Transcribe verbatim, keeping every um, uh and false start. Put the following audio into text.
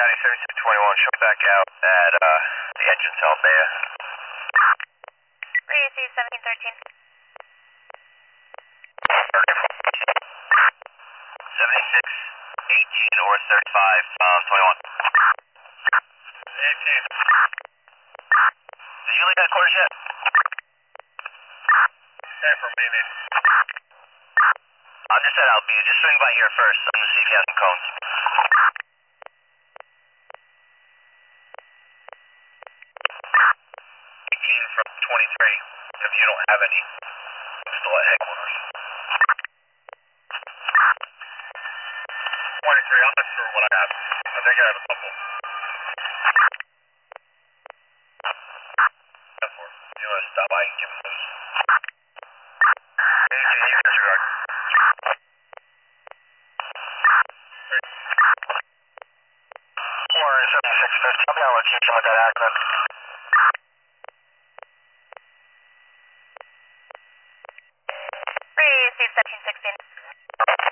County seventy-six twenty-one, show back out at uh, the entrance to Albea. Three A C seventeen thirteen. seventy-six eighteen or thirty-five, um, twenty-one. eighteen. Did you leave headquarters yet? Okay, for me, maybe. I'm just at Albea. Just swing by here first. I'm gonna see if you have some cones. eighteen from twenty-three. If you don't have any, I'm still at headquarters. twenty-three, I'm not sure what I have. I think I have a couple. You want to stop by and give them those? eighteen, you disregard. four seventy-six fifty, I'll be on location with that accident. Three A C seventeen sixteen.